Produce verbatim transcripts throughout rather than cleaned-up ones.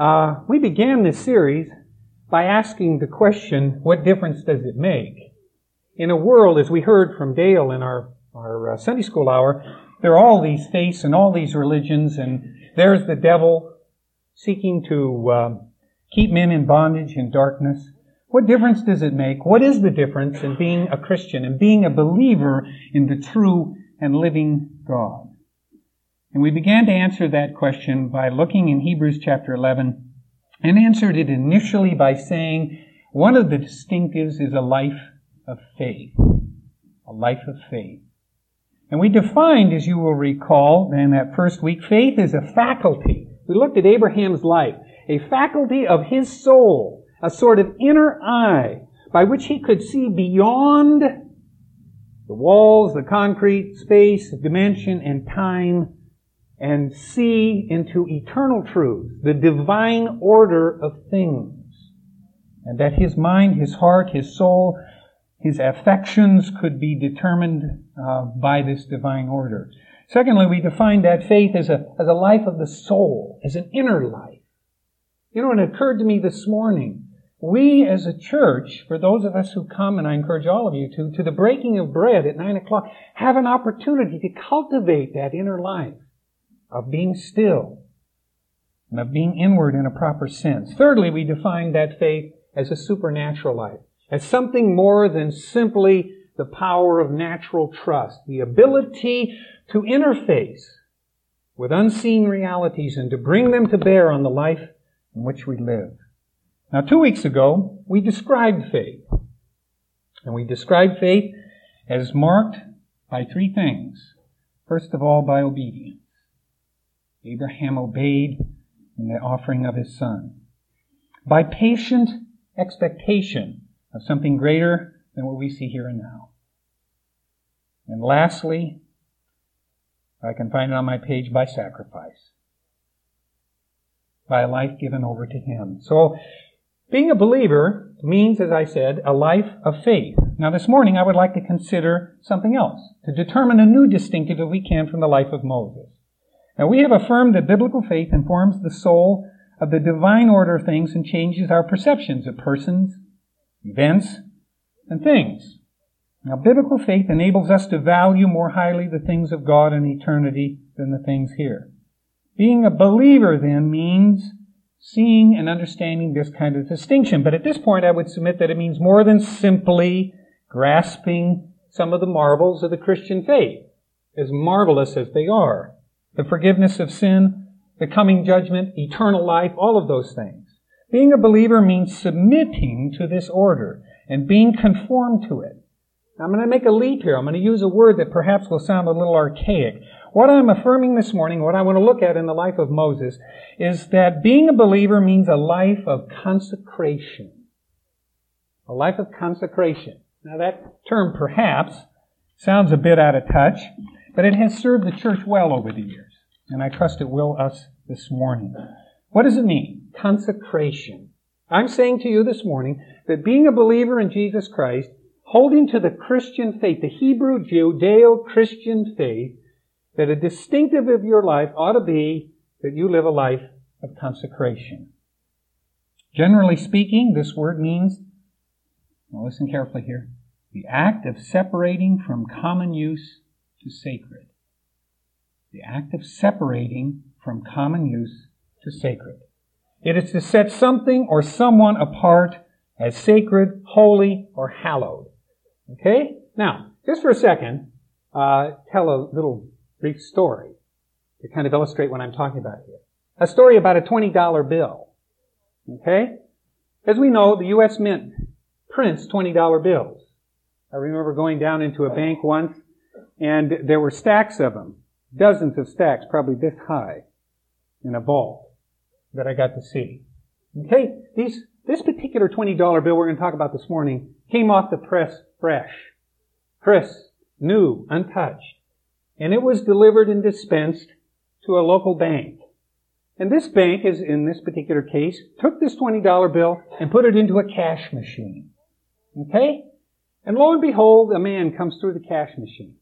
Uh, we began this series by asking the question, what difference does it make? In a world, as we heard from Dale in our, our uh, Sunday school hour, there are all these faiths and all these religions, and there's the devil seeking to uh, keep men in bondage and darkness. What difference does it make? What is the difference in being a Christian and being a believer in the true and living God? And we began to answer that question by looking in Hebrews chapter eleven, and answered it initially by saying one of the distinctives is a life of faith. A life of faith. And we defined, as you will recall, in that first week, faith is a faculty. We looked at Abraham's life. A faculty of his soul. A sort of inner eye by which he could see beyond the walls, the concrete, space, dimension, and time, and see into eternal truth, the divine order of things. And that his mind, his heart, his soul, his affections could be determined uh, by this divine order. Secondly, we defined that faith as a, as a life of the soul, as an inner life. You know, it occurred to me this morning, we as a church, for those of us who come, and I encourage all of you to, to the breaking of bread at nine o'clock, have an opportunity to cultivate that inner life of being still and of being inward in a proper sense. Thirdly, we defined that faith as a supernatural life, as something more than simply the power of natural trust, the ability to interface with unseen realities and to bring them to bear on the life in which we live. Now, two weeks ago, we described faith. And we described faith as marked by three things. First of all, by obedience. Abraham obeyed in the offering of his son. By patient expectation of something greater than what we see here and now. And lastly, I can find it on my page, by sacrifice. By a life given over to him. So, being a believer means, as I said, a life of faith. Now this morning I would like to consider something else, to determine a new distinctive if we can from the life of Moses. Now we have affirmed that biblical faith informs the soul of the divine order of things and changes our perceptions of persons, events, and things. Now biblical faith enables us to value more highly the things of God and eternity than the things here. Being a believer then means seeing and understanding this kind of distinction. But at this point I would submit that it means more than simply grasping some of the marvels of the Christian faith, as marvelous as they are. The forgiveness of sin, the coming judgment, eternal life, all of those things. Being a believer means submitting to this order and being conformed to it. Now, I'm going to make a leap here. I'm going to use a word that perhaps will sound a little archaic. What I'm affirming this morning, what I want to look at in the life of Moses, is that being a believer means a life of consecration. A life of consecration. Now that term perhaps sounds a bit out of touch, but it has served the church well over the years, and I trust it will us this morning. What does it mean? Consecration. I'm saying to you this morning that being a believer in Jesus Christ, holding to the Christian faith, the Hebrew Judeo-Christian faith, that a distinctive of your life ought to be that you live a life of consecration. Generally speaking, this word means, now listen carefully here, the act of separating from common use to sacred. The act of separating from common use to sacred. It is to set something or someone apart as sacred, holy, or hallowed. Okay? Now, just for a second, uh, tell a little brief story to kind of illustrate what I'm talking about here. A story about a twenty dollar bill. Okay? As we know, the U S Mint prints twenty dollar bills. I remember going down into a bank once, and there were stacks of them. Dozens of stacks, probably this high, in a vault that I got to see. Okay? These, this particular twenty dollar bill we're going to talk about this morning came off the press fresh. Crisp, new, untouched. And it was delivered and dispensed to a local bank. And this bank, is in this particular case, took this twenty dollar bill and put it into a cash machine. Okay? And lo and behold, a man comes through the cash machine.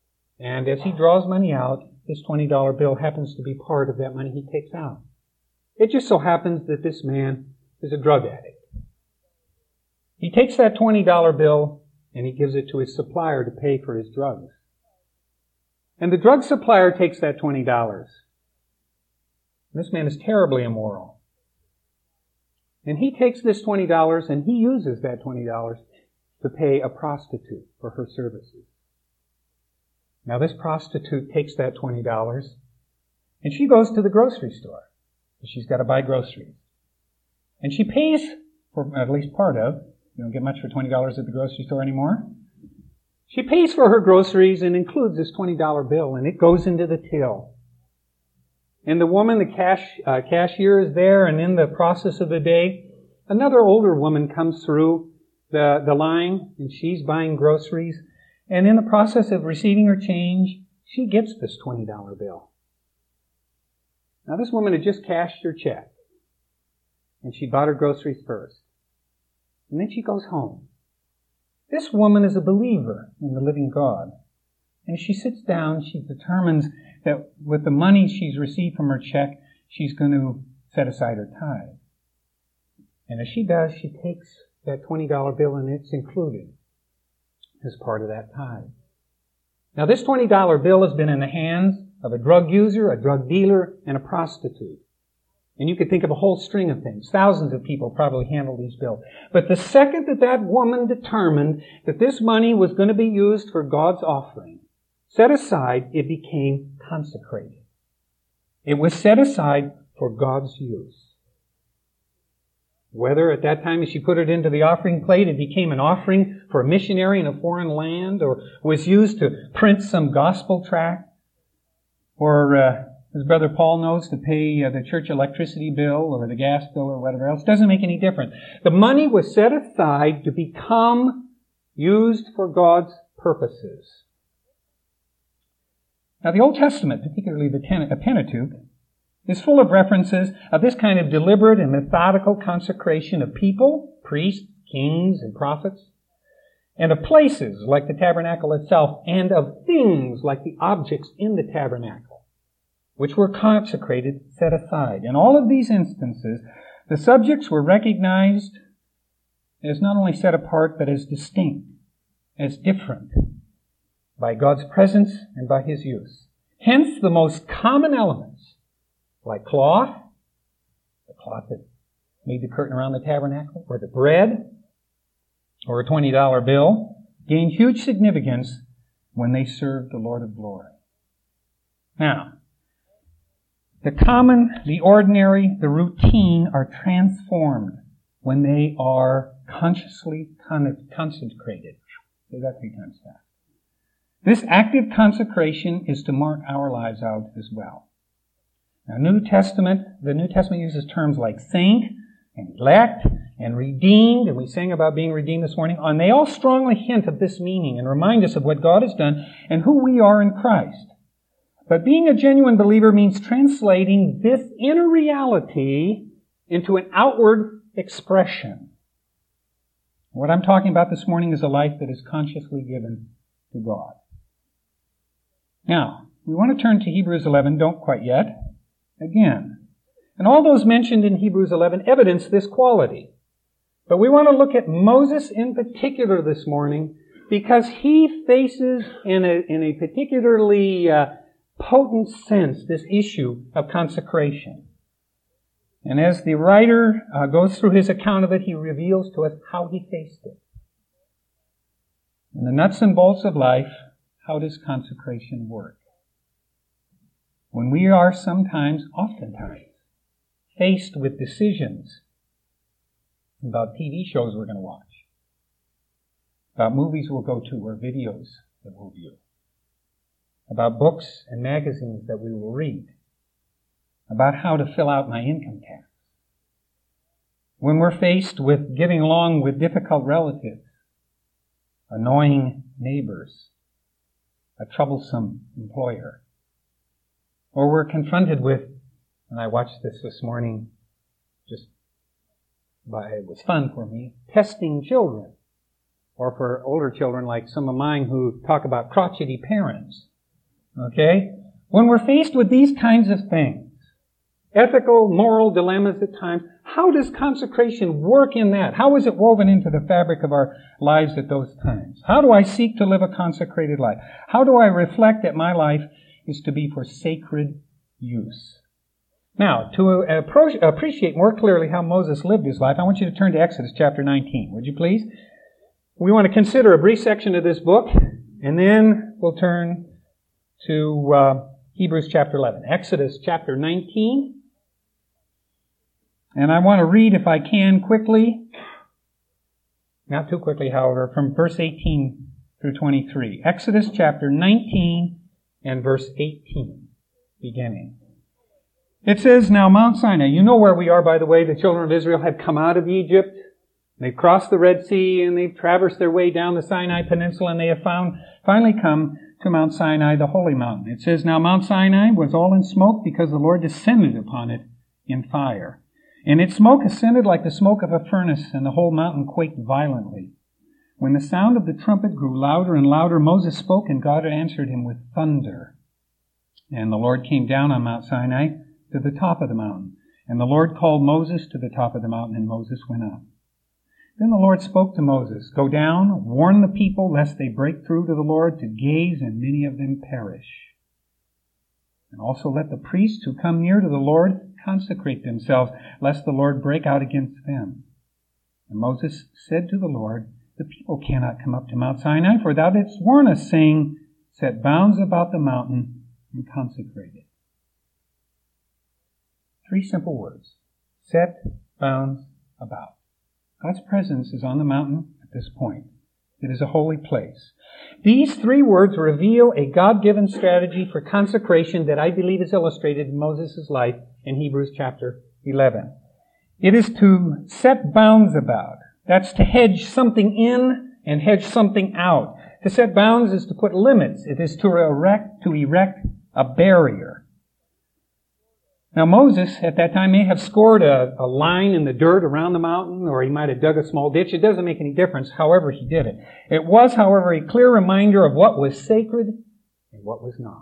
And as he draws money out, this twenty dollar bill happens to be part of that money he takes out. It just so happens that this man is a drug addict. He takes that twenty dollar bill and he gives it to his supplier to pay for his drugs. And the drug supplier takes that twenty dollars. This man is terribly immoral. And he takes this twenty dollars and he uses that twenty dollars to pay a prostitute for her services. Now this prostitute takes that twenty dollars and she goes to the grocery store. She's got to buy groceries. And she pays for at least part of, you don't get much for twenty dollars at the grocery store anymore. She pays for her groceries and includes this twenty dollar bill, and it goes into the till. And the woman, the cash, uh, cashier is there, and in the process of the day, another older woman comes through the, the line, and she's buying groceries. And in the process of receiving her change, she gets this twenty dollar bill. Now this woman had just cashed her check, and she bought her groceries first. And then she goes home. This woman is a believer in the living God. And she sits down, she determines that with the money she's received from her check, she's going to set aside her tithe. And as she does, she takes that twenty dollar bill and it's included as part of that tithe. Now this twenty dollar bill has been in the hands of a drug user, a drug dealer, and a prostitute. And you could think of a whole string of things. Thousands of people probably handle these bills. But the second that that woman determined that this money was going to be used for God's offering, set aside, it became consecrated. It was set aside for God's use. Whether at that time as she put it into the offering plate, it became an offering for a missionary in a foreign land, or was used to print some gospel tract, or uh, as Brother Paul knows, to pay uh, the church electricity bill or the gas bill or whatever else. Doesn't make any difference. The money was set aside to become used for God's purposes. Now the Old Testament, particularly the Pentateuch, is full of references of this kind of deliberate and methodical consecration of people, priests, kings, and prophets, and of places like the tabernacle itself, and of things like the objects in the tabernacle, which were consecrated, set aside. In all of these instances, the subjects were recognized as not only set apart, but as distinct, as different, by God's presence and by His use. Hence, the most common elements, like cloth, the cloth that made the curtain around the tabernacle, or the bread, or a twenty dollar bill, gained huge significance when they served the Lord of glory. Now, the common, the ordinary, the routine are transformed when they are consciously con- consecrated. Say that three times fast. This active consecration is to mark our lives out as well. Now, New Testament, the New Testament uses terms like saint and elect and redeemed, and we sang about being redeemed this morning, and they all strongly hint of this meaning and remind us of what God has done and who we are in Christ. But being a genuine believer means translating this inner reality into an outward expression. What I'm talking about this morning is a life that is consciously given to God. Now, we want to turn to Hebrews eleven, don't quite yet, again. And all those mentioned in Hebrews eleven evidence this quality. But we want to look at Moses in particular this morning because he faces in a, in a particularly uh, potent sense this issue of consecration. And as the writer uh, goes through his account of it, he reveals to us how he faced it. In the nuts and bolts of life, how does consecration work? When we are sometimes, oftentimes, faced with decisions about T V shows we're going to watch, about movies we'll go to or videos that we'll view, about books and magazines that we will read, about how to fill out my income tax. When we're faced with getting along with difficult relatives, annoying neighbors, a troublesome employer, or we're confronted with, and I watched this this morning, just by, it was fun for me, testing children, or for older children like some of mine who talk about crotchety parents. Okay? When we're faced with these kinds of things, ethical, moral dilemmas at times. How does consecration work in that? How is it woven into the fabric of our lives at those times? How do I seek to live a consecrated life? How do I reflect that my life is to be for sacred use? Now, to appro- appreciate more clearly how Moses lived his life, I want you to turn to Exodus chapter nineteen, would you please? We want to consider a brief section of this book, and then we'll turn to uh, Hebrews chapter eleven. Exodus chapter nineteen. And I want to read, if I can, quickly, not too quickly, however, from verse eighteen through twenty-three. Exodus chapter nineteen and verse eighteen, beginning. It says, now Mount Sinai, you know where we are, by the way. The children of Israel had come out of Egypt. They've crossed the Red Sea and they've traversed their way down the Sinai Peninsula, and they have found, finally come to Mount Sinai, the holy mountain. It says, now Mount Sinai was all in smoke because the Lord descended upon it in fire. And its smoke ascended like the smoke of a furnace, and the whole mountain quaked violently. When the sound of the trumpet grew louder and louder, Moses spoke, and God answered him with thunder. And the Lord came down on Mount Sinai to the top of the mountain. And the Lord called Moses to the top of the mountain, and Moses went up. Then the Lord spoke to Moses, go down, warn the people, lest they break through to the Lord to gaze, and many of them perish. And also let the priests who come near to the Lord consecrate themselves, lest the Lord break out against them. And Moses said to the Lord, the people cannot come up to Mount Sinai, for thou didst warn us, saying, set bounds about the mountain and consecrate it. Three simple words. Set bounds about. God's presence is on the mountain at this point. It is a holy place. These three words reveal a God-given strategy for consecration that I believe is illustrated in Moses' life in Hebrews chapter eleven. It is to set bounds about. That's to hedge something in and hedge something out. To set bounds is to put limits. It is to erect, to erect a barrier. Now Moses at that time may have scored a, a line in the dirt around the mountain, or he might have dug a small ditch. It doesn't make any difference however he did it. It was, however, a clear reminder of what was sacred and what was not.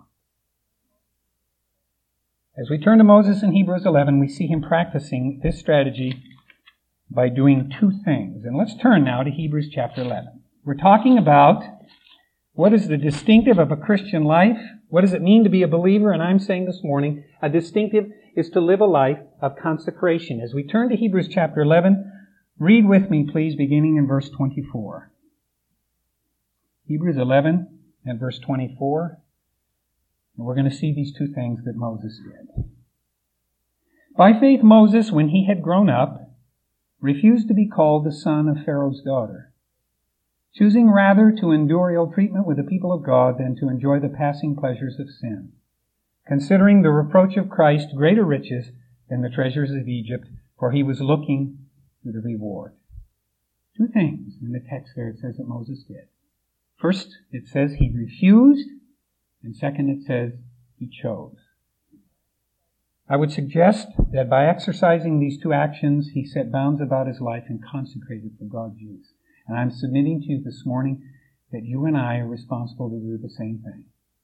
As we turn to Moses in Hebrews eleven, we see him practicing this strategy by doing two things. And let's turn now to Hebrews chapter eleven. We're talking about what is the distinctive of a Christian life. What does it mean to be a believer? And I'm saying this morning, a distinctive is to live a life of consecration. As we turn to Hebrews chapter eleven, read with me, please, beginning in verse twenty-four. Hebrews eleven and verse twenty-four. And we're going to see these two things that Moses did. By faith, Moses, when he had grown up, refused to be called the son of Pharaoh's daughter, choosing rather to endure ill treatment with the people of God than to enjoy the passing pleasures of sin, considering the reproach of Christ greater riches than the treasures of Egypt, for he was looking to the reward. Two things in the text there it says that Moses did. First, it says he refused, and second, it says he chose. I would suggest that by exercising these two actions, he set bounds about his life and consecrated for God's use. And I'm submitting to you this morning that you and I are responsible to do the same thing.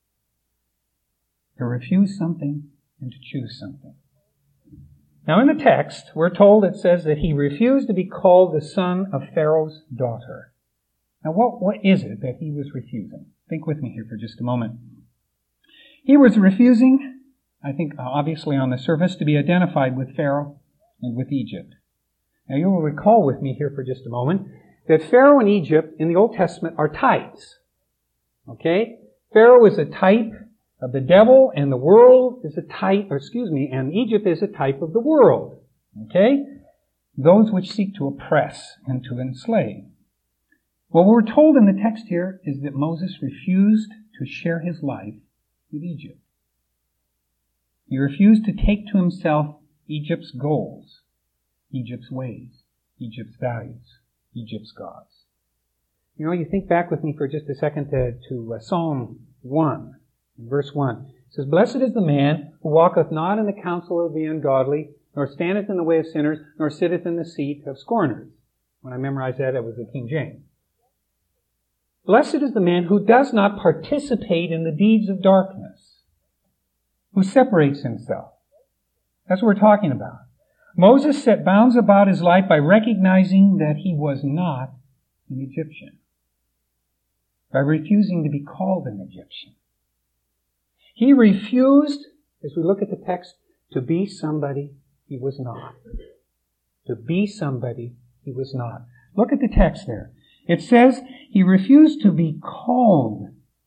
To refuse something and to choose something. Now in the text, we're told it says that he refused to be called the son of Pharaoh's daughter. Now what, what is it that he was refusing? Think with me here for just a moment. He was refusing, I think obviously on the surface, to be identified with Pharaoh and with Egypt. Now you will recall with me here for just a moment that Pharaoh and Egypt in the Old Testament are types. Okay? Pharaoh is a type of the devil, and the world is a type, or excuse me, and Egypt is a type of the world. Okay? Those which seek to oppress and to enslave. Well, what we're told in the text here is that Moses refused to share his life with Egypt. He refused to take to himself Egypt's goals, Egypt's ways, Egypt's values, Egypt's gods. You know, you think back with me for just a second to, to uh, Psalm one, verse one. It says, blessed is the man who walketh not in the counsel of the ungodly, nor standeth in the way of sinners, nor sitteth in the seat of scorners. When I memorized that, it was the King James. Blessed is the man who does not participate in the deeds of darkness, who separates himself, That's what we're talking about. Moses set bounds about his life by recognizing that he was not an Egyptian, by refusing to be called an Egyptian. He refused, as we look at the text, to be somebody he was not. To be somebody he was not. Look at the text there. It says he refused to be called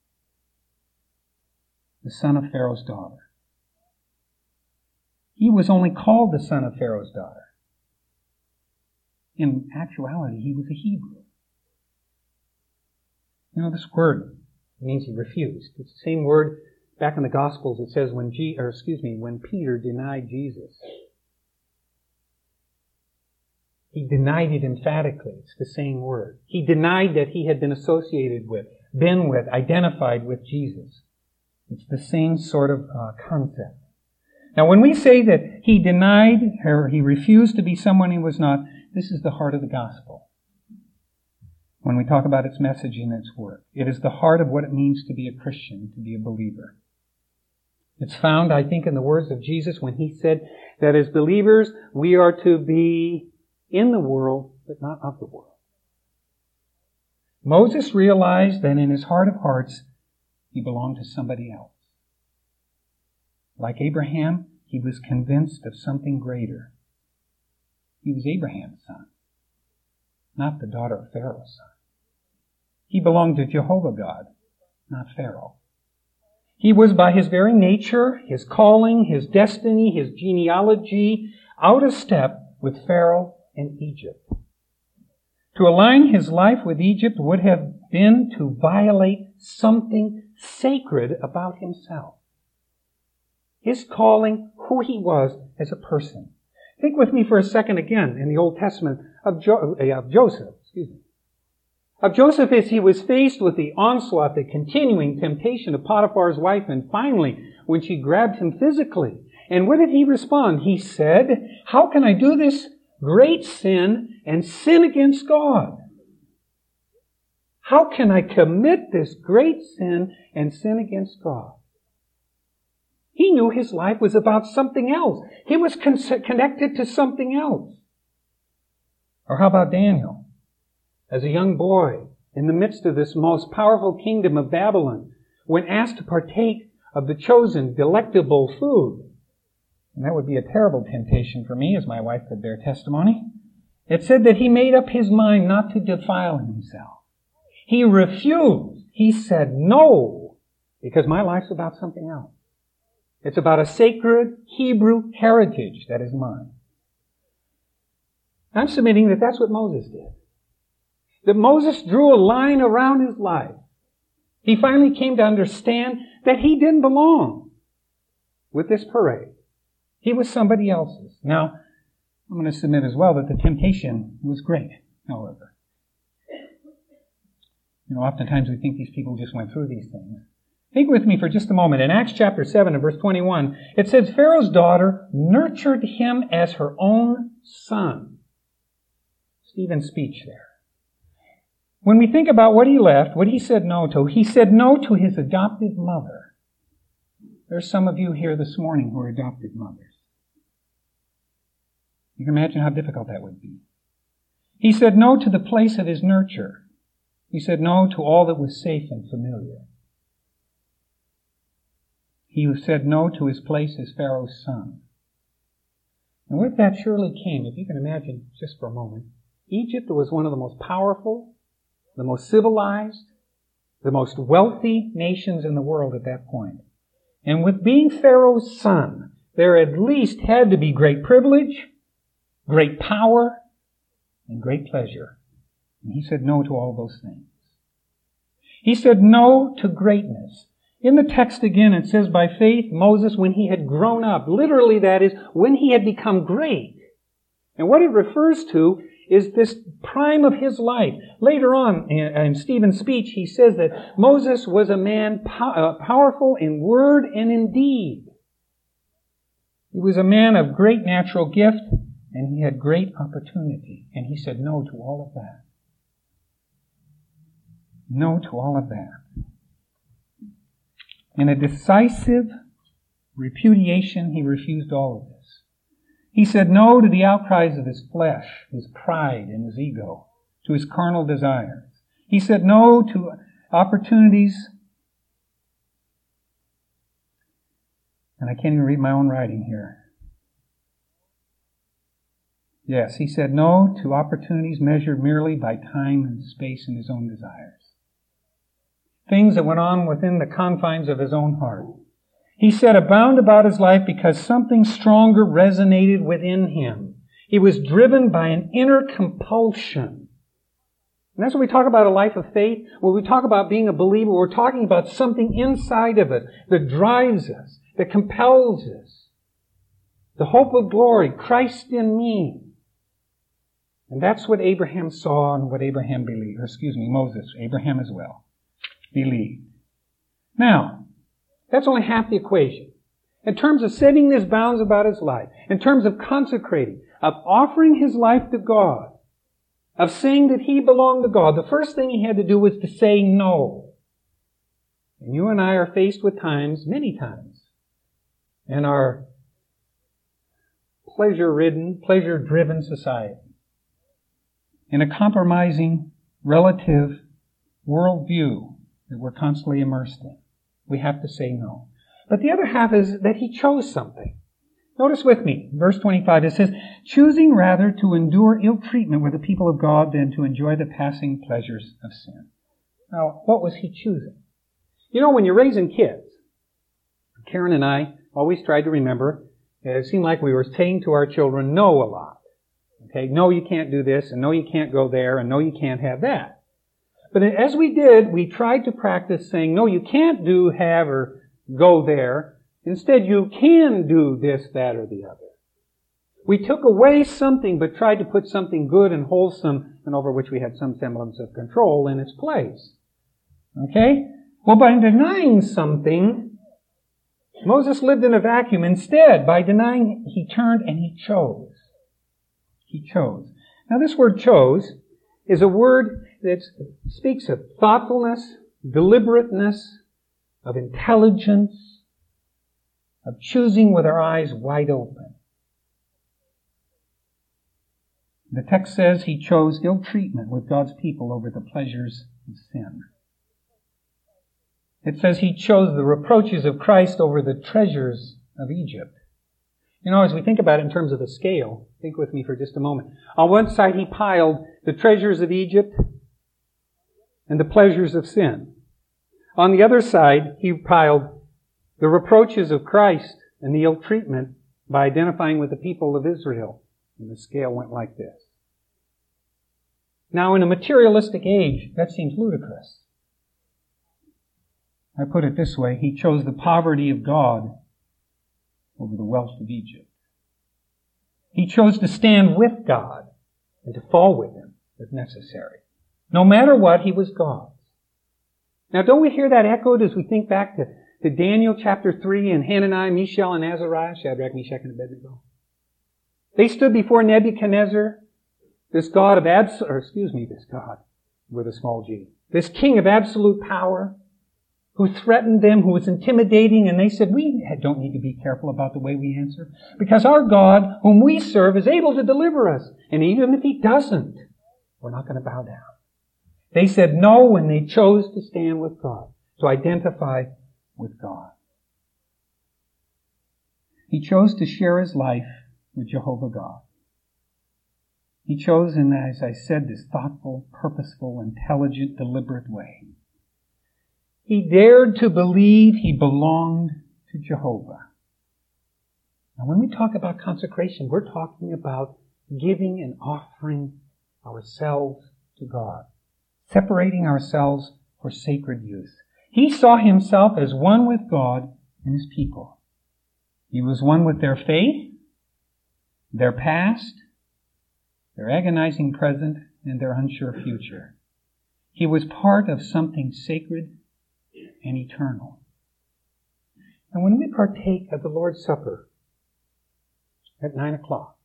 the son of Pharaoh's daughter. He was only called the son of Pharaoh's daughter. In actuality, he was a Hebrew. You know, this word means he refused. It's the same word back in the Gospels. It says when G, or excuse me, when Peter denied Jesus. He denied it emphatically. It's the same word. He denied that he had been associated with, been with, identified with Jesus. It's the same sort of uh, concept. Now, when we say that he denied or he refused to be someone he was not, this is the heart of the gospel. When we talk about its message and its work, it is the heart of what it means to be a Christian, to be a believer. It's found, I think, in the words of Jesus when he said that as believers, we are to be in the world, but not of the world. Moses realized that in his heart of hearts, he belonged to somebody else. Like Abraham, he was convinced of something greater. He was Abraham's son, not the daughter of Pharaoh's son. He belonged to Jehovah God, not Pharaoh. He was by his very nature, his calling, his destiny, his genealogy, out of step with Pharaoh and Egypt. To align his life with Egypt would have been to violate something sacred about himself. His calling, who he was as a person. Think with me for a second again in the Old Testament of, jo- of Joseph. Excuse me. Of Joseph as he was faced with the onslaught, the continuing temptation of Potiphar's wife, and finally when she grabbed him physically. And what did he respond? He said, "How can I do this great sin and sin against God? How can I commit this great sin and sin against God?" He knew his life was about something else. He was con- connected to something else. Or how about Daniel? As a young boy, in the midst of this most powerful kingdom of Babylon, when asked to partake of the chosen, delectable food, and that would be a terrible temptation for me, as my wife could bear testimony, it said that he made up his mind not to defile himself. He refused. He said no, because my life's about something else. It's about a sacred Hebrew heritage that is mine. I'm submitting that that's what Moses did. That Moses drew a line around his life. He finally came to understand that he didn't belong with this parade. He was somebody else's. Now, I'm going to submit as well that the temptation was great, however. You know, oftentimes we think these people just went through these things. Think with me for just a moment. In Acts chapter seven and verse twenty-one, it says, Pharaoh's daughter nurtured him as her own son. Stephen's speech there. When we think about what he left, what he said no to, he said no to his adopted mother. There's some of you here this morning who are adopted mothers. You can imagine how difficult that would be. He said no to the place of his nurture. He said no to all that was safe and familiar. He said no to his place as Pharaoh's son. And with that surely came, if you can imagine just for a moment, Egypt was one of the most powerful, the most civilized, the most wealthy nations in the world at that point. And with being Pharaoh's son, there at least had to be great privilege, great power, and great pleasure. And he said no to all those things. He said no to greatness. In the text again, it says, by faith, Moses, when he had grown up, literally that is, when he had become great. And what it refers to is this prime of his life. Later on, in Stephen's speech, he says that Moses was a man pow- uh, powerful in word and in deed. He was a man of great natural gift, and he had great opportunity. And he said no to all of that. No to all of that. In a decisive repudiation, he refused all of this. He said no to the outcries of his flesh, his pride, and his ego, to his carnal desires. He said no to opportunities. And I can't even read my own writing here. Yes, he said no to opportunities measured merely by time and space and his own desires. Things that went on within the confines of his own heart. He set a bound about his life because something stronger resonated within him. He was driven by an inner compulsion. And that's when we talk about a life of faith. When we talk about being a believer, we're talking about something inside of us that drives us, that compels us. The hope of glory, Christ in me. And that's what Abraham saw and what Abraham believed. Or excuse me, Moses, Abraham as well, believed. Now, that's only half the equation. In terms of setting these bounds about his life, in terms of consecrating, of offering his life to God, of saying that he belonged to God, the first thing he had to do was to say no. And you and I are faced with times, many times, in our pleasure-ridden, pleasure-driven society, in a compromising, relative worldview that we're constantly immersed in. We have to say no. But the other half is that he chose something. Notice with me, verse twenty-five, it says, choosing rather to endure ill treatment with the people of God than to enjoy the passing pleasures of sin. Now, what was he choosing? You know, when you're raising kids, Karen and I always tried to remember, it seemed like we were saying to our children no a lot. Okay, no, you can't do this, and no, you can't go there, and no, you can't have that. But as we did, we tried to practice saying, no, you can't do, have, or go there. Instead, you can do this, that, or the other. We took away something, but tried to put something good and wholesome, and over which we had some semblance of control, in its place. Okay? Well, by denying something, Moses lived in a vacuum. Instead, by denying, he turned and he chose. He chose. Now, this word chose is a word that speaks of thoughtfulness, deliberateness, of intelligence, of choosing with our eyes wide open. The text says he chose ill treatment with God's people over the pleasures of sin. It says he chose the reproaches of Christ over the treasures of Egypt. You know, as we think about it in terms of the scale, think with me for just a moment. On one side, he piled the treasures of Egypt and the pleasures of sin. On the other side, he piled the reproaches of Christ and the ill treatment by identifying with the people of Israel. And the scale went like this. Now, in a materialistic age, that seems ludicrous. I put it this way, he chose the poverty of God over the wealth of Egypt. He chose to stand with God and to fall with Him if necessary. No matter what, He was God's. Now, don't we hear that echoed as we think back to, to Daniel chapter three and Hananiah, Mishael, and Azariah, Shadrach, Meshach, and Abednego? They stood before Nebuchadnezzar, this God of abs- or excuse me, this God with a small g, this king of absolute power, who threatened them, who was intimidating, and they said, we don't need to be careful about the way we answer, because our God, whom we serve, is able to deliver us. And even if He doesn't, we're not going to bow down. They said no when they chose to stand with God, to identify with God. He chose to share his life with Jehovah God. He chose in, as I said, this thoughtful, purposeful, intelligent, deliberate way. He dared to believe he belonged to Jehovah. Now, when we talk about consecration, we're talking about giving and offering ourselves to God, separating ourselves for sacred use. He saw himself as one with God and His people. He was one with their faith, their past, their agonizing present, and their unsure future. He was part of something sacred and eternal. And when we partake of the Lord's Supper at nine o'clock,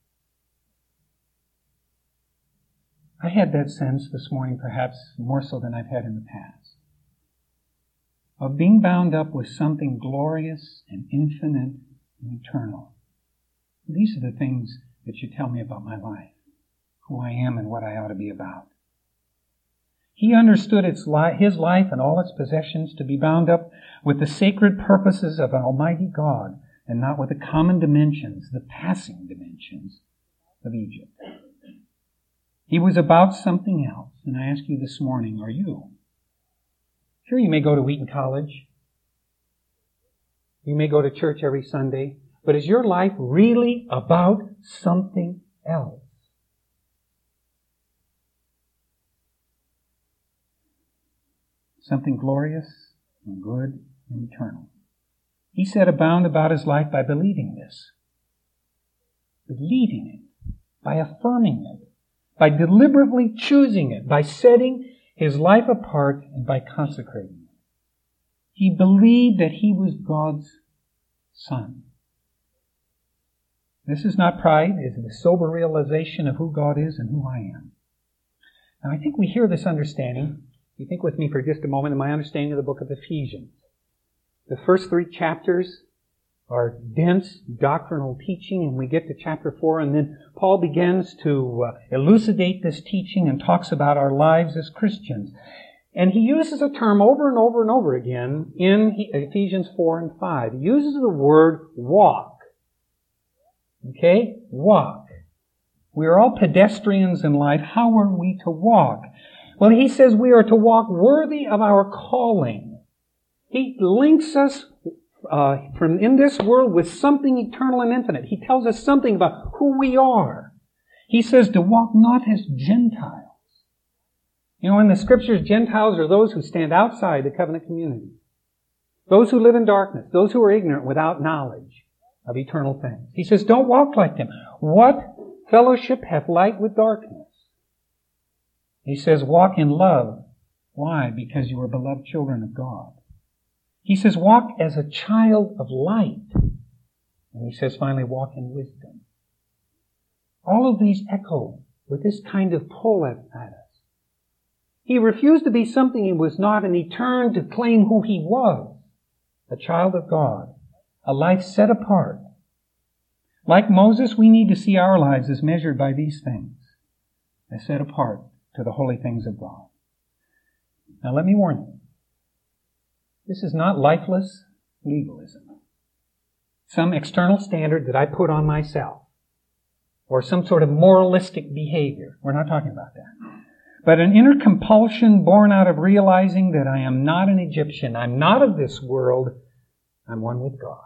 I had that sense this morning, perhaps more so than I've had in the past, of being bound up with something glorious and infinite and eternal. These are the things that should tell me about my life, who I am and what I ought to be about. He understood its li- his life and all its possessions to be bound up with the sacred purposes of an almighty God and not with the common dimensions, the passing dimensions of Egypt. He was about something else. And I ask you this morning, are you? Sure, you may go to Wheaton College. You may go to church every Sunday. But is your life really about something else? Something glorious and good and eternal. He set a bound about his life by believing this. Believing it. By affirming it. By deliberately choosing it. By setting his life apart and by consecrating it. He believed that he was God's son. This is not pride. It is the sober realization of who God is and who I am. Now I think we hear this understanding. You think with me for just a moment in my understanding of the book of Ephesians. The first three chapters are dense doctrinal teaching, and we get to chapter four, and then Paul begins to uh, elucidate this teaching and talks about our lives as Christians. And he uses a term over and over and over again in Ephesians four and five. He uses the word walk. Okay? Walk. We are all pedestrians in life. How are we to walk? Well, he says we are to walk worthy of our calling. He links us uh, from in this world with something eternal and infinite. He tells us something about who we are. He says to walk not as Gentiles. You know, in the Scriptures, Gentiles are those who stand outside the covenant community. Those who live in darkness. Those who are ignorant without knowledge of eternal things. He says, don't walk like them. What fellowship hath light with darkness? He says, walk in love. Why? Because you are beloved children of God. He says, walk as a child of light. And he says, finally, walk in wisdom. All of these echo with this kind of pull at us. He refused to be something he was not, and he turned to claim who he was. A child of God. A life set apart. Like Moses, we need to see our lives as measured by these things. As set apart to the holy things of God. Now let me warn you. This is not lifeless legalism. Some external standard that I put on myself. Or some sort of moralistic behavior. We're not talking about that. But an inner compulsion born out of realizing that I am not an Egyptian. I'm not of this world. I'm one with God.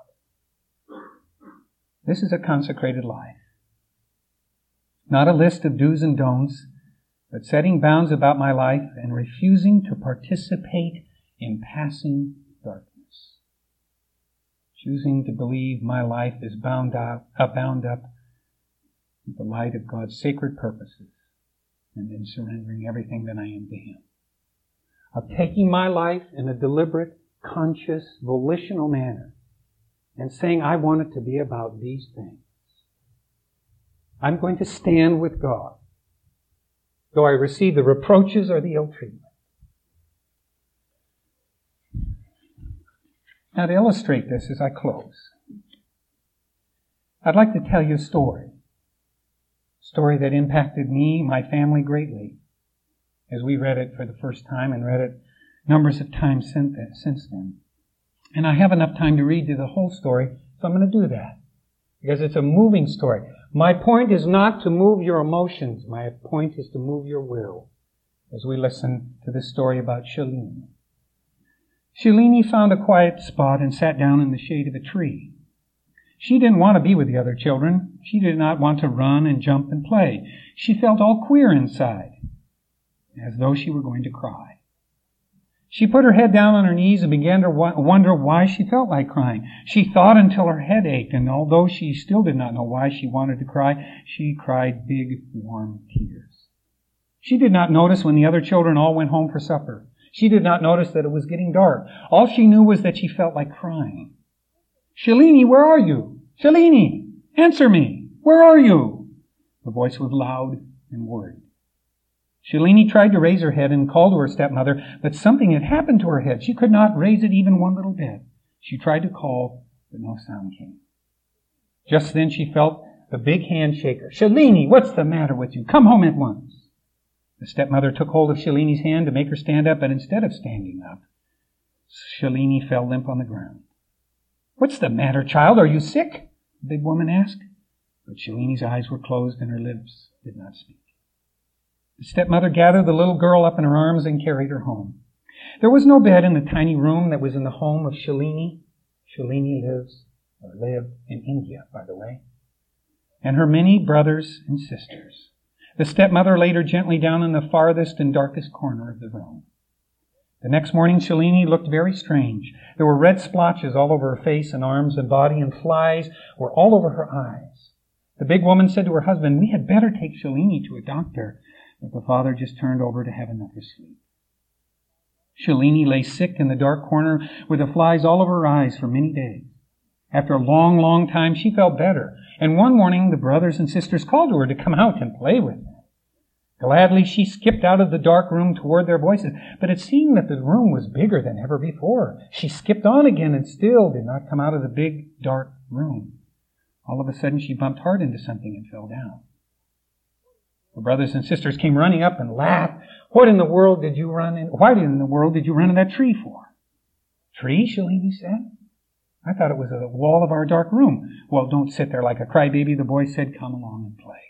This is a consecrated life. Not a list of do's and don'ts, but setting bounds about my life and refusing to participate in passing darkness. Choosing to believe my life is bound up, uh, bound up with the light of God's sacred purposes, and then surrendering everything that I am to Him. Of taking my life in a deliberate, conscious, volitional manner and saying, I want it to be about these things. I'm going to stand with God, though I receive the reproaches or the ill treatment. Now, to illustrate this as I close, I'd like to tell you a story. A story that impacted me, my family greatly, as we read it for the first time and read it numbers of times since then. And I have enough time to read you the whole story, so I'm going to do that. Because it's a moving story. My point is not to move your emotions. My point is to move your will. As we listen to this story about Shalini. Shalini found a quiet spot and sat down in the shade of a tree. She didn't want to be with the other children. She did not want to run and jump and play. She felt all queer inside, as though she were going to cry. She put her head down on her knees and began to wonder why she felt like crying. She thought until her head ached, and although she still did not know why she wanted to cry, she cried big, warm tears. She did not notice when the other children all went home for supper. She did not notice that it was getting dark. All she knew was that she felt like crying. Shalini, where are you? Shalini, answer me. Where are you? The voice was loud and worried. Shalini tried to raise her head and call to her stepmother, but something had happened to her head. She could not raise it even one little bit. She tried to call, but no sound came. Just then she felt the big handshaker. Shalini, what's the matter with you? Come home at once. The stepmother took hold of Shalini's hand to make her stand up, but instead of standing up, Shalini fell limp on the ground. What's the matter, child? Are you sick? The big woman asked. But Shalini's eyes were closed and her lips did not speak. The stepmother gathered the little girl up in her arms and carried her home. There was no bed in the tiny room that was in the home of Shalini. Shalini lives, or lived, in India, by the way. And her many brothers and sisters. The stepmother laid her gently down in the farthest and darkest corner of the room. The next morning, Shalini looked very strange. There were red splotches all over her face and arms and body, and flies were all over her eyes. The big woman said to her husband, we had better take Shalini to a doctor. But the father just turned over to have another sleep. Shalini lay sick in the dark corner with the flies all over her eyes for many days. After a long, long time, she felt better. And one morning, the brothers and sisters called to her to come out and play with them. Gladly, she skipped out of the dark room toward their voices. But it seemed that the room was bigger than ever before. She skipped on again and still did not come out of the big, dark room. All of a sudden, she bumped hard into something and fell down. The brothers and sisters came running up and laughed. What in the world did you run in? Why in the world did you run in that tree for? Tree, Shalini said. I thought it was a wall of our dark room. Well, don't sit there like a crybaby, the boy said. Come along and play.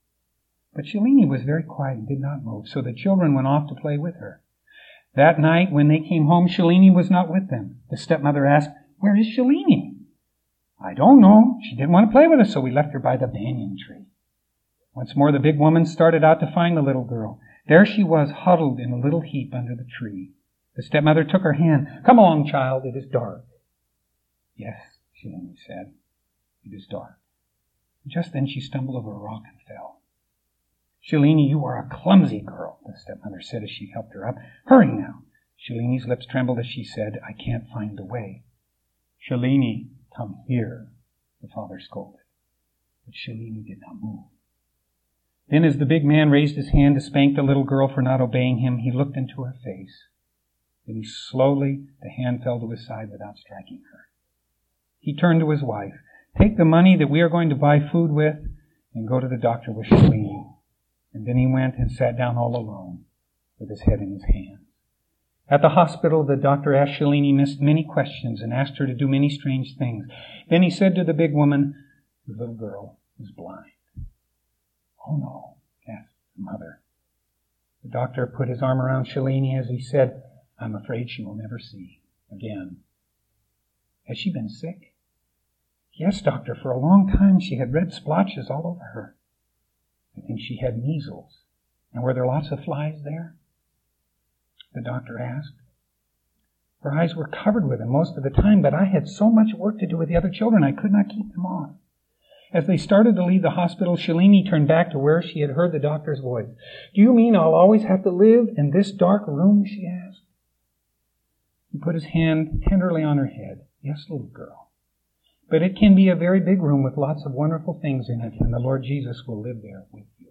But Shalini was very quiet and did not move, so the children went off to play with her. That night, when they came home, Shalini was not with them. The stepmother asked, where is Shalini? I don't know. She didn't want to play with us, so we left her by the banyan tree. Once more, the big woman started out to find the little girl. There she was, huddled in a little heap under the tree. The stepmother took her hand. Come along, child, it is dark. Yes, Shalini said, it is dark. Just then she stumbled over a rock and fell. Shalini, you are a clumsy girl, the stepmother said as she helped her up. Hurry now. Shalini's lips trembled as she said, I can't find the way. Shalini, come here, the father scolded. But Shalini did not move. Then as the big man raised his hand to spank the little girl for not obeying him, he looked into her face. Then he slowly, the hand fell to his side without striking her. He turned to his wife. Take the money that we are going to buy food with and go to the doctor with Shalini. And then he went and sat down all alone with his head in his hands. At the hospital, the doctor asked Shalini many questions and asked her to do many strange things. Then he said to the big woman, the little girl was blind. Oh no, gasped the mother. The doctor put his arm around Shalini as he said, I'm afraid she will never see again. Has she been sick? Yes, doctor, for a long time she had red splotches all over her. I think she had measles. And were there lots of flies there? The doctor asked. Her eyes were covered with them most of the time, but I had so much work to do with the other children I could not keep them off. As they started to leave the hospital, Shalini turned back to where she had heard the doctor's voice. Do you mean I'll always have to live in this dark room? She asked. He put his hand tenderly on her head. Yes, little girl. But it can be a very big room with lots of wonderful things in it, and the Lord Jesus will live there with you.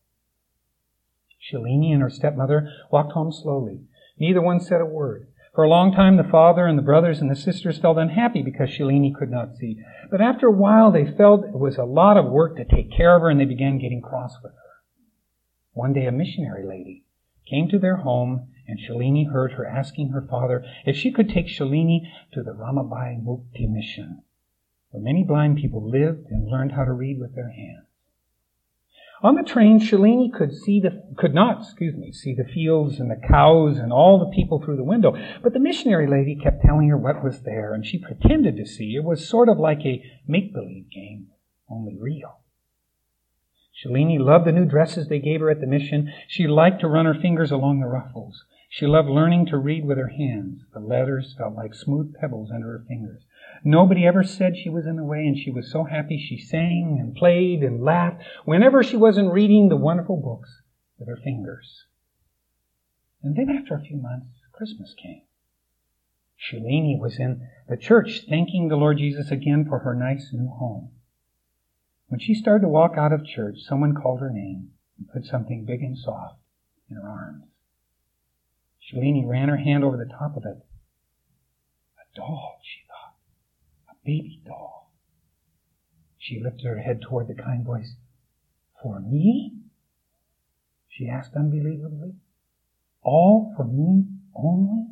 Shalini and her stepmother walked home slowly. Neither one said a word. For a long time, the father and the brothers and the sisters felt unhappy because Shalini could not see. But after a while, they felt it was a lot of work to take care of her, and they began getting cross with her. One day, a missionary lady came to their home, and Shalini heard her asking her father if she could take Shalini to the Ramabai Mukti mission, where many blind people lived and learned how to read with their hands. On the train, Shalini could see the could not, excuse me, see the fields and the cows and all the people through the window. But the missionary lady kept telling her what was there, and she pretended to see. It was sort of like a make-believe game, only real. Shalini loved the new dresses they gave her at the mission. She liked to run her fingers along the ruffles. She loved learning to read with her hands. The letters felt like smooth pebbles under her fingers. Nobody ever said she was in the way, and she was so happy she sang and played and laughed whenever she wasn't reading the wonderful books with her fingers. And then after a few months, Christmas came. Shalini was in the church thanking the Lord Jesus again for her nice new home. When she started to walk out of church, someone called her name and put something big and soft in her arms. Shalini ran her hand over the top of it. A doll, she thought. A baby doll. She lifted her head toward the kind voice. For me? She asked unbelievably. All for me only?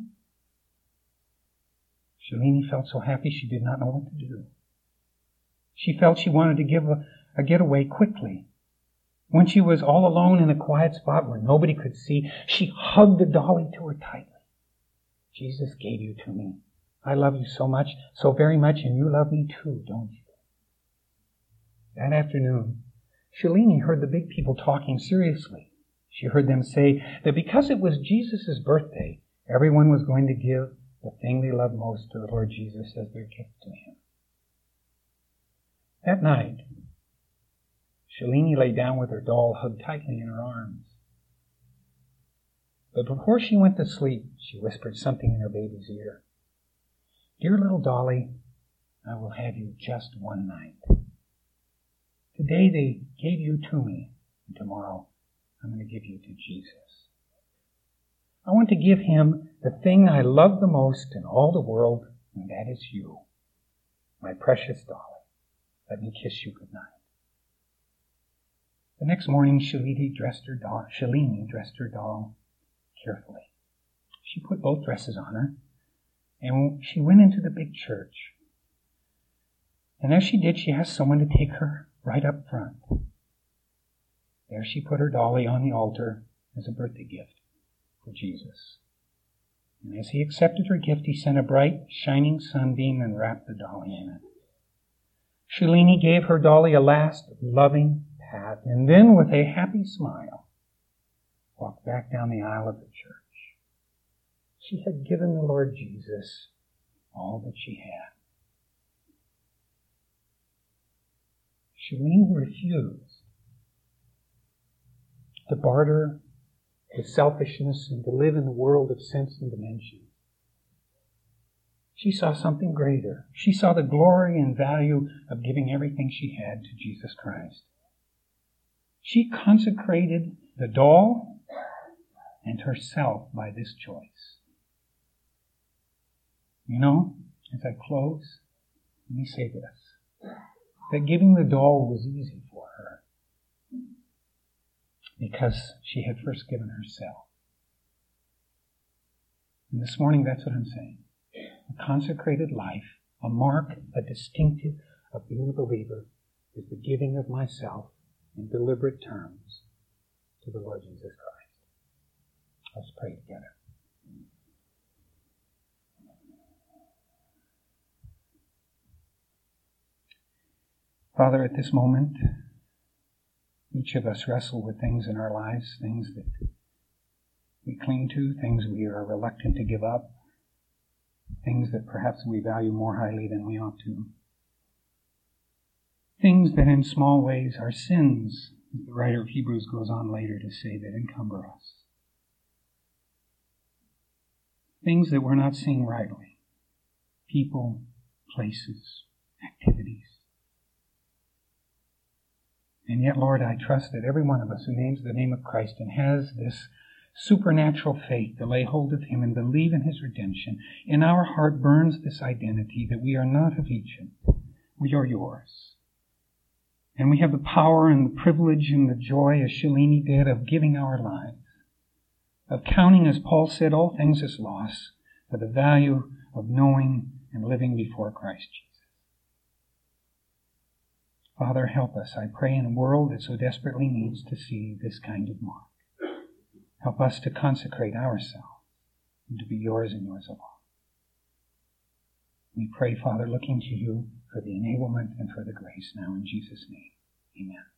Shalini felt so happy she did not know what to do. She felt she wanted to give a, a getaway quickly. When she was all alone in a quiet spot where nobody could see, she hugged the dolly to her tightly. Jesus gave you to me. I love you so much, so very much, and you love me too, don't you? That afternoon, Shalini heard the big people talking seriously. She heard them say that because it was Jesus' birthday, everyone was going to give the thing they loved most to the Lord Jesus as their gift to him. That night, Shalini lay down with her doll hugged tightly in her arms. But before she went to sleep, she whispered something in her baby's ear. Dear little dolly, I will have you just one night. Today they gave you to me, and tomorrow I'm going to give you to Jesus. I want to give him the thing I love the most in all the world, and that is you, my precious dolly. Let me kiss you goodnight. The next morning, Shalini dressed her doll, Shalini dressed her doll carefully. She put both dresses on her, and she went into the big church. And as she did, she asked someone to take her right up front. There she put her dolly on the altar as a birthday gift for Jesus. And as he accepted her gift, he sent a bright, shining sunbeam and wrapped the dolly in it. Shalini gave her dolly a last loving pat, and then with a happy smile, walked back down the aisle of the church. She had given the Lord Jesus all that she had. Shalini refused to barter with selfishness and to live in the world of sense and dimension. She saw something greater. She saw the glory and value of giving everything she had to Jesus Christ. She consecrated the doll and herself by this choice. You know, as I close, let me say this, that giving the doll was easy for her because she had first given herself. And this morning, that's what I'm saying. A consecrated life, a mark, a distinctive of being a believer, is the giving of myself in deliberate terms to the Lord Jesus Christ. Let's pray together. Father, at this moment, each of us wrestle with things in our lives, things that we cling to, things we are reluctant to give up, things that perhaps we value more highly than we ought to. Things that in small ways are sins, as the writer of Hebrews goes on later to say, that encumber us. Things that we're not seeing rightly. People, places, activities. And yet, Lord, I trust that every one of us who names the name of Christ and has this supernatural faith to lay hold of him and believe in his redemption, in our heart burns this identity that we are not of Egypt. We are yours. And we have the power and the privilege and the joy, as Shalini did, of giving our lives, of counting, as Paul said, all things as loss for the value of knowing and living before Christ Jesus. Father, help us, I pray, in a world that so desperately needs to see this kind of mark. Help us to consecrate ourselves and to be yours and yours alone. We pray, Father, looking to you for the enablement and for the grace now in Jesus' name. Amen.